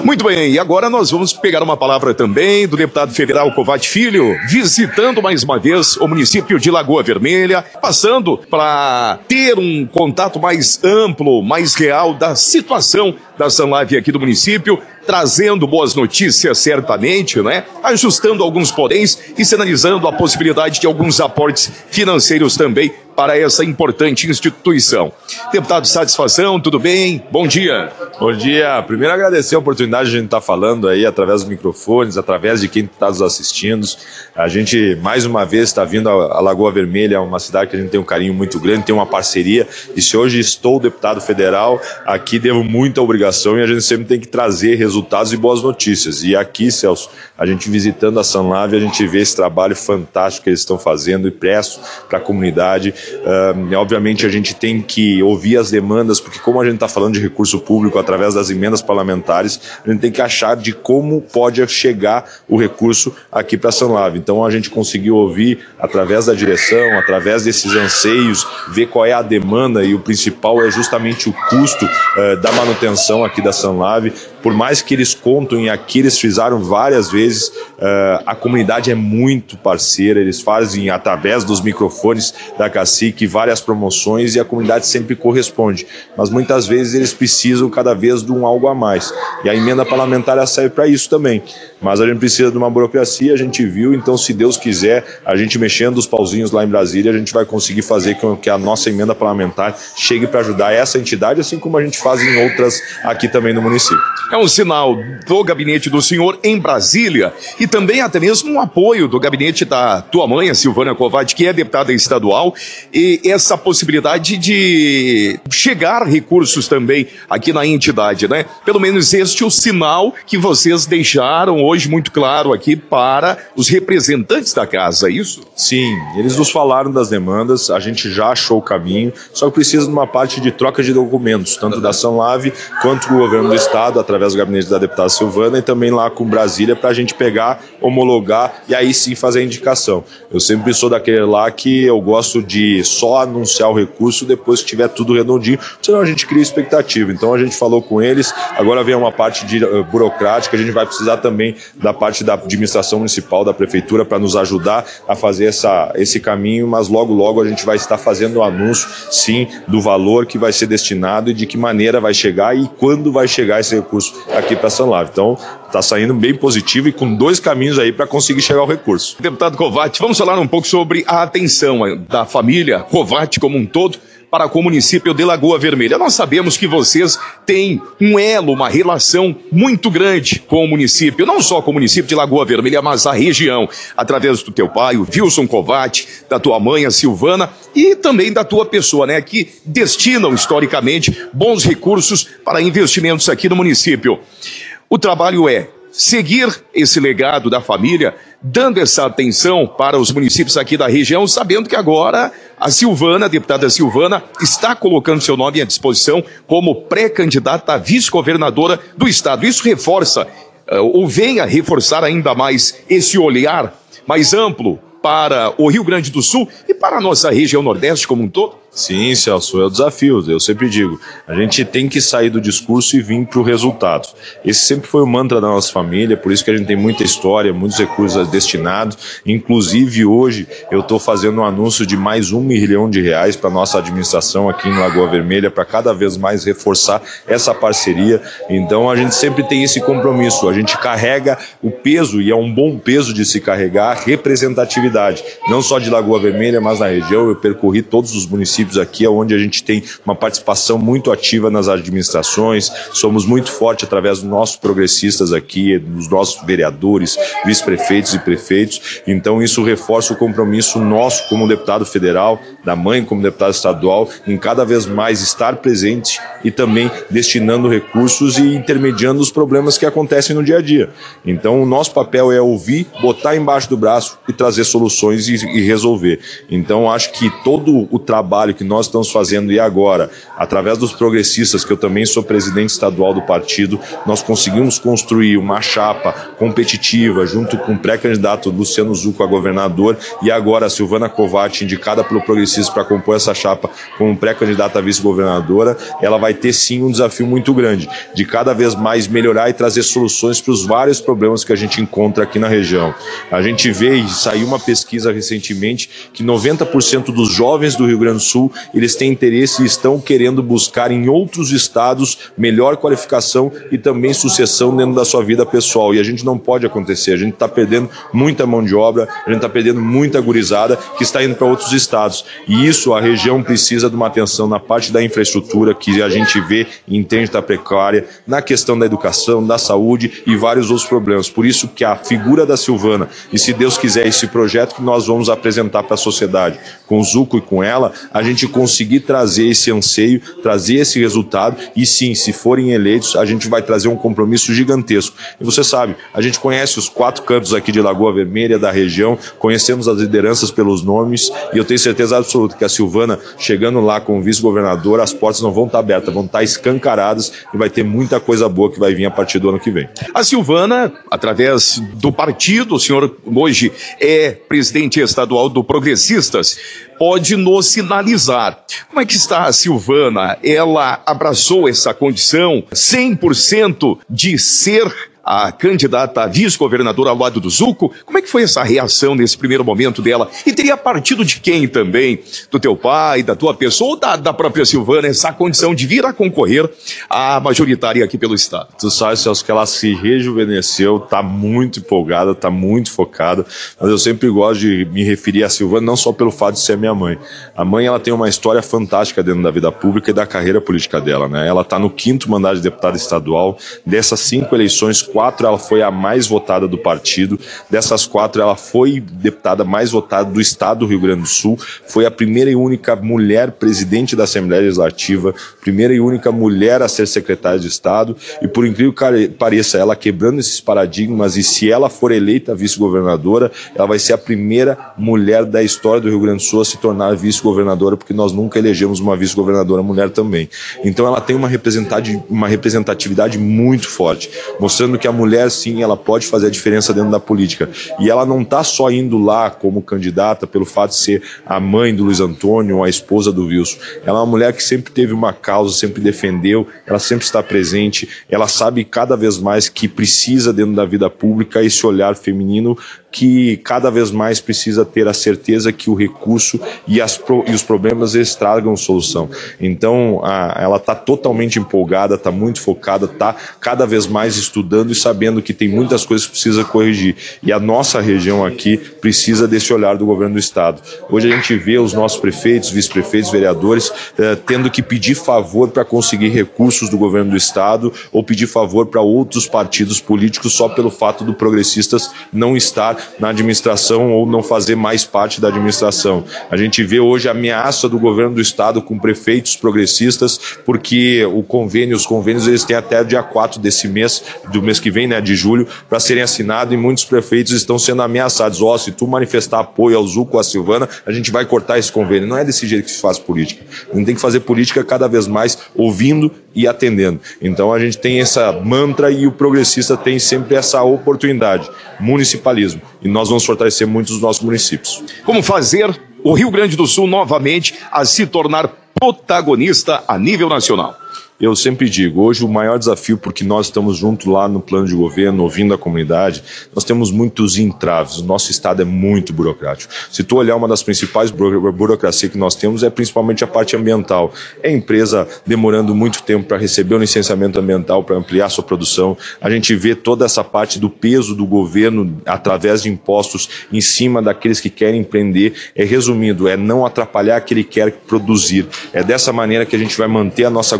Muito bem, e agora nós vamos pegar uma palavra também do deputado federal Kovács Filho, visitando mais uma vez o município de Lagoa Vermelha, passando para ter um contato mais amplo, mais real da situação da Sanlave aqui do município, trazendo boas notícias certamente, né? Ajustando alguns poréns e sinalizando a possibilidade de alguns aportes financeiros também para essa importante instituição. Deputado, satisfação, tudo bem? Bom dia. Bom dia. Primeiro agradecer a oportunidade de a gente estar falando aí através dos microfones, através de quem está nos assistindo. A gente mais uma vez está vindo a Lagoa Vermelha, uma cidade que a gente tem um carinho muito grande, tem uma parceria, e se hoje estou deputado federal, aqui devo muita obrigação e a gente sempre tem que trazer resultados e boas notícias. E aqui, Celso, a gente visitando a Sanlave, a gente vê esse trabalho fantástico que eles estão fazendo e presto para a comunidade. Obviamente a gente tem que ouvir as demandas, porque como a gente está falando de recurso público através das emendas parlamentares, a gente tem que achar de como pode chegar o recurso aqui para a Sanlave. Então a gente conseguiu ouvir através da direção, através desses anseios, ver qual é a demanda, e o principal é justamente o custo da manutenção aqui da Sanlave. Por mais que eles contem aqui, eles frisaram várias vezes, a comunidade é muito parceira, eles fazem através dos microfones da Cacique várias promoções e a comunidade sempre corresponde, mas muitas vezes eles precisam cada vez de um algo a mais, e a emenda parlamentar serve para isso também, mas a gente precisa de uma burocracia, a gente viu, então se Deus quiser, a gente mexendo os pauzinhos lá em Brasília, a gente vai conseguir fazer com que a nossa emenda parlamentar chegue para ajudar essa entidade, assim como a gente faz em outras aqui também no município. É um sinal do gabinete do senhor em Brasília e também até mesmo um apoio do gabinete da tua mãe, a Silvana Kovács, que é deputada estadual, e essa possibilidade de chegar recursos também aqui na entidade, né? Pelo menos este é o sinal que vocês deixaram hoje muito claro aqui para os representantes da casa, é isso? Sim, eles nos falaram das demandas, a gente já achou o caminho, só que precisa de uma parte de troca de documentos, tanto da Sanlave quanto do governo do estado, através do gabinete da deputada Silvana, e também lá com Brasília, para a gente pegar, homologar e aí sim fazer a indicação. Eu sempre sou daquele lá que eu gosto de só anunciar o recurso depois que tiver tudo redondinho, senão a gente cria expectativa. Então a gente falou com eles, agora vem uma parte burocrática, a gente vai precisar também da parte da administração municipal, da prefeitura, para nos ajudar a fazer esse caminho, mas logo a gente vai estar fazendo o anúncio, sim, do valor que vai ser destinado e de que maneira vai chegar e quando vai chegar esse recurso aqui para Sanlave. Então está saindo bem positivo e com dois caminhos aí para conseguir chegar ao recurso. Deputado Kovács, vamos falar um pouco sobre a atenção da família Kovács como um todo para com o município de Lagoa Vermelha. Nós sabemos que vocês têm um elo, uma relação muito grande com o município, não só com o município de Lagoa Vermelha, mas a região, através do teu pai, o Wilson Kovács, da tua mãe, a Silvana, e também da tua pessoa, né, que destinam historicamente bons recursos para investimentos aqui no município. O trabalho é seguir esse legado da família, dando essa atenção para os municípios aqui da região, sabendo que agora a Silvana, a deputada Silvana, está colocando seu nome à disposição como pré-candidata a vice-governadora do estado. Isso reforça, ou vem a reforçar ainda mais esse olhar mais amplo para o Rio Grande do Sul e para a nossa região Nordeste como um todo? Sim, Celso, é o desafio, eu sempre digo, a gente tem que sair do discurso e vir para o resultado. Esse sempre foi o mantra da nossa família, por isso que a gente tem muita história, muitos recursos destinados, inclusive hoje eu estou fazendo um anúncio de mais R$1 milhão para a nossa administração aqui em Lagoa Vermelha, para cada vez mais reforçar essa parceria. Então a gente sempre tem esse compromisso, a gente carrega o peso, e é um bom peso de se carregar, a representatividade, não só de Lagoa Vermelha, mas na região. Eu percorri todos os municípios aqui, onde a gente tem uma participação muito ativa nas administrações, somos muito fortes através dos nossos progressistas aqui, dos nossos vereadores, vice-prefeitos e prefeitos, então isso reforça o compromisso nosso como deputado federal, da mãe como deputado estadual, em cada vez mais estar presente e também destinando recursos e intermediando os problemas que acontecem no dia a dia. Então o nosso papel é ouvir, botar embaixo do braço e trazer soluções e resolver. Então acho que todo o trabalho que nós estamos fazendo e agora, através dos progressistas, que eu também sou presidente estadual do partido, nós conseguimos construir uma chapa competitiva junto com o pré-candidato Luciano Zucco a governador e agora a Silvana Covatti, indicada pelo Progressistas para compor essa chapa como pré-candidata a vice-governadora. Ela vai ter sim um desafio muito grande de cada vez mais melhorar e trazer soluções para os vários problemas que a gente encontra aqui na região. A gente vê, e saiu uma pesquisa recentemente, que 90% dos jovens do Rio Grande do Sul, eles têm interesse e estão querendo buscar em outros estados melhor qualificação e também sucessão dentro da sua vida pessoal. E a gente não pode acontecer, a gente está perdendo muita mão de obra, a gente está perdendo muita gurizada que está indo para outros estados. E isso, a região precisa de uma atenção na parte da infraestrutura, que a gente vê e entende está precária, na questão da educação, da saúde e vários outros problemas. Por isso que a figura da Silvana, e se Deus quiser, esse projeto que nós vamos apresentar para a sociedade, com o Zucco e com ela, a gente conseguir trazer esse anseio, trazer esse resultado, e sim, se forem eleitos, a gente vai trazer um compromisso gigantesco. E você sabe, a gente conhece os 4 cantos aqui de Lagoa Vermelha, da região, conhecemos as lideranças pelos nomes, e eu tenho certeza absoluta que a Silvana, chegando lá como vice-governadora, as portas não vão estar abertas, vão estar escancaradas, e vai ter muita coisa boa que vai vir a partir do ano que vem. A Silvana, através do partido, o senhor hoje é presidente estadual do Progressistas, pode nos sinalizar como é que está a Silvana? Ela abraçou essa condição 100% de ser a candidata a vice-governadora ao lado do Zucco? Como é que foi essa reação nesse primeiro momento dela? E teria partido de quem também? Do teu pai, da tua pessoa ou da própria Silvana, essa condição de vir a concorrer à majoritária aqui pelo estado? Tu sabe, Celso, que ela se rejuvenesceu, tá muito empolgada, tá muito focada, mas eu sempre gosto de me referir a Silvana não só pelo fato de ser minha mãe. A mãe, ela tem uma história fantástica dentro da vida pública e da carreira política dela, né? Ela tá no 5º mandato de deputada estadual. Dessas 5 eleições, 4 ela foi a mais votada do partido. Dessas 4 ela foi deputada mais votada do estado do Rio Grande do Sul. Foi a primeira e única mulher presidente da Assembleia Legislativa, primeira e única mulher a ser secretária de Estado. E por incrível que pareça, ela quebrando esses paradigmas, e se ela for eleita vice-governadora, ela vai ser a primeira mulher da história do Rio Grande do Sul a se tornar vice-governadora, porque nós nunca elegemos uma vice-governadora mulher também. Então ela tem uma representatividade muito forte, mostrando que a mulher, sim, ela pode fazer a diferença dentro da política. E ela não está só indo lá como candidata pelo fato de ser a mãe do Luiz Antônio ou a esposa do Wilson. Ela é uma mulher que sempre teve uma causa, sempre defendeu, ela sempre está presente, ela sabe cada vez mais que precisa dentro da vida pública esse olhar feminino, que cada vez mais precisa ter a certeza que o recurso e os problemas eles tragam solução. Então ela está totalmente empolgada, está muito focada, está cada vez mais estudando e sabendo que tem muitas coisas que precisa corrigir. E a nossa região aqui precisa desse olhar do governo do estado. Hoje a gente vê os nossos prefeitos, vice-prefeitos, vereadores tendo que pedir favor para conseguir recursos do governo do estado ou pedir favor para outros partidos políticos só pelo fato do Progressistas não estar na administração ou não fazer mais parte da administração. A gente vê hoje a ameaça do governo do estado com prefeitos progressistas, porque os convênios eles têm até o dia 4 desse mês, do mês que vem, né, de julho, para serem assinados, e muitos prefeitos estão sendo ameaçados. Se tu manifestar apoio ao Zucco, à Silvana, a gente vai cortar esse convênio. Não é desse jeito que se faz política. A gente tem que fazer política cada vez mais ouvindo e atendendo. Então a gente tem essa mantra e o progressista tem sempre essa oportunidade, municipalismo. E nós vamos fortalecer muito os nossos municípios. Como fazer o Rio Grande do Sul novamente a se tornar protagonista a nível nacional? Eu sempre digo, hoje o maior desafio, porque nós estamos juntos lá no plano de governo, ouvindo a comunidade, nós temos muitos entraves, o nosso estado é muito burocrático. Se tu olhar, uma das principais burocracias que nós temos é principalmente a parte ambiental. É a empresa demorando muito tempo para receber o licenciamento ambiental, para ampliar sua produção. A gente vê toda essa parte do peso do governo através de impostos em cima daqueles que querem empreender. Resumindo, é não atrapalhar aquele que quer produzir. É dessa maneira que a gente vai manter a nossa gurizada,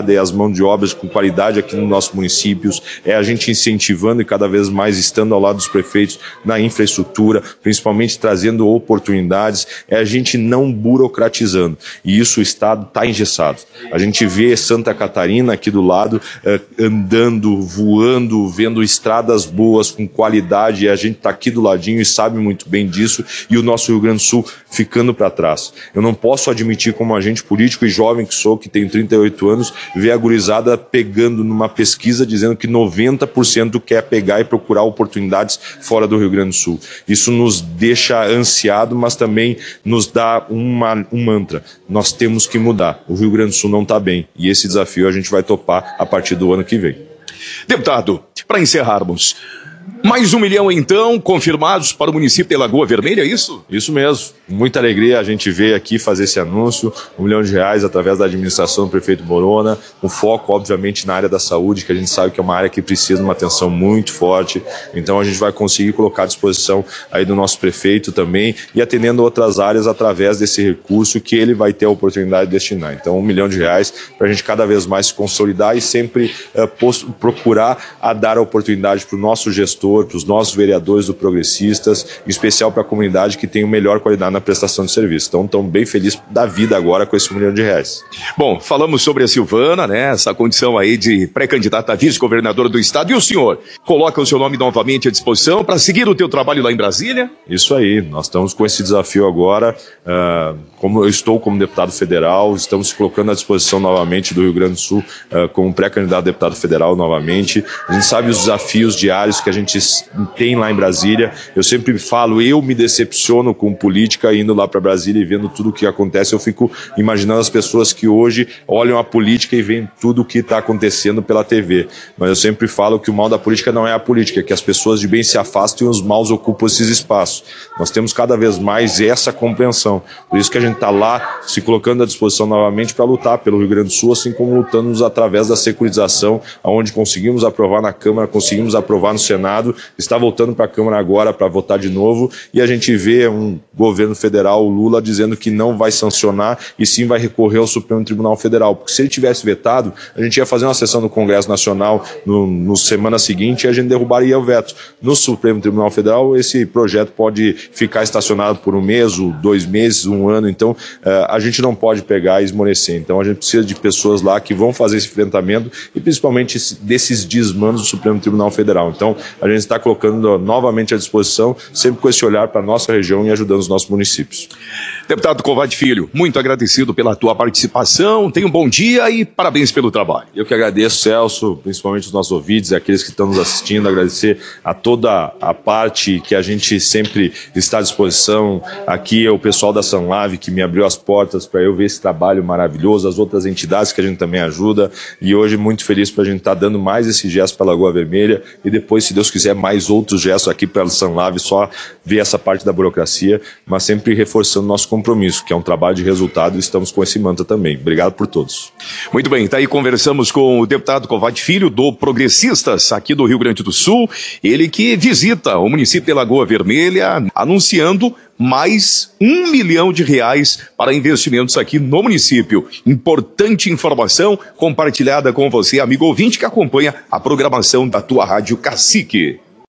qualificada, é as mãos de obras com qualidade aqui nos nossos municípios, é a gente incentivando e cada vez mais estando ao lado dos prefeitos na infraestrutura, principalmente trazendo oportunidades, é a gente não burocratizando. E isso o Estado está engessado. A gente vê Santa Catarina aqui do lado andando, voando, vendo estradas boas, com qualidade, e a gente está aqui do ladinho e sabe muito bem disso, e o nosso Rio Grande do Sul ficando para trás. Eu não posso admitir, como agente político e jovem que sou, que tenho 38 anos, ver a gurizada pegando numa pesquisa dizendo que 90% quer pegar e procurar oportunidades fora do Rio Grande do Sul. Isso nos deixa ansiado, mas também nos dá um mantra. Nós temos que mudar. O Rio Grande do Sul não está bem. E esse desafio a gente vai topar a partir do ano que vem. Deputado, para encerrarmos, mais 1 milhão, então, confirmados para o município de Lagoa Vermelha, é isso? Isso mesmo. Muita alegria a gente veio aqui fazer esse anúncio, R$1 milhão através da administração do prefeito Morona, um foco, obviamente, na área da saúde, que a gente sabe que é uma área que precisa de uma atenção muito forte. Então, a gente vai conseguir colocar à disposição aí do nosso prefeito também e atendendo outras áreas através desse recurso que ele vai ter a oportunidade de destinar. Então, R$1 milhão para a gente cada vez mais se consolidar e sempre procurar a dar a oportunidade para o nosso gestor, para os nossos vereadores do Progressistas, em especial para a comunidade que tem melhor qualidade na prestação de serviço. Então, estão bem felizes da vida agora com esse R$1 milhão. Bom, falamos sobre a Silvana, né? Essa condição aí de pré-candidata a vice-governadora do estado. E o senhor coloca o seu nome novamente à disposição para seguir o teu trabalho lá em Brasília? Isso aí, nós estamos com esse desafio agora. Como eu estou como deputado federal, estamos se colocando à disposição novamente do Rio Grande do Sul como pré-candidato a deputado federal novamente. A gente sabe os desafios diários que a gente tem lá em Brasília. Eu sempre falo, eu me decepciono com política indo lá para Brasília e vendo tudo o que acontece. Eu fico imaginando as pessoas que hoje olham a política e veem tudo o que está acontecendo pela TV. Mas eu sempre falo que o mal da política não é a política, é que as pessoas de bem se afastam e os maus ocupam esses espaços. Nós temos cada vez mais essa compreensão. Por isso que a gente está lá se colocando à disposição novamente para lutar pelo Rio Grande do Sul, assim como lutamos através da securitização, onde conseguimos aprovar na Câmara, conseguimos aprovar no Senado, está voltando para a Câmara agora para votar de novo, e a gente vê um governo federal, o Lula, dizendo que não vai sancionar e sim vai recorrer ao Supremo Tribunal Federal, porque se ele tivesse vetado, a gente ia fazer uma sessão no Congresso Nacional no semana seguinte e a gente derrubaria o veto. No Supremo Tribunal Federal, esse projeto pode ficar estacionado por 1 mês, 2 meses, 1 ano, então a gente não pode pegar e esmorecer. Então a gente precisa de pessoas lá que vão fazer esse enfrentamento e principalmente desses desmandos do Supremo Tribunal Federal. Então a gente está colocando novamente à disposição, sempre com esse olhar para a nossa região e ajudando os nossos municípios. Deputado Covade Filho, muito agradecido pela tua participação, tenha um bom dia e parabéns pelo trabalho. Eu que agradeço, Celso, principalmente os nossos ouvintes e aqueles que estão nos assistindo, agradecer a toda a parte que a gente sempre está à disposição. Aqui é o pessoal da Sanlave que me abriu as portas para eu ver esse trabalho maravilhoso, as outras entidades que a gente também ajuda, e hoje muito feliz para a gente estar dando mais esse gesto para a Lagoa Vermelha e depois, se Deus quiser, mais outros gestos aqui para a Sanlave, só ver essa parte da burocracia, mas sempre reforçando nosso compromisso, que é um trabalho de resultado, e estamos com esse mantra também. Obrigado por todos. Muito bem, tá aí, conversamos com o deputado Covade Filho, do Progressistas, aqui do Rio Grande do Sul, ele que visita o município de Lagoa Vermelha, anunciando mais R$1 milhão para investimentos aqui no município. Importante informação compartilhada com você, amigo ouvinte, que acompanha a programação da tua Rádio Cacique.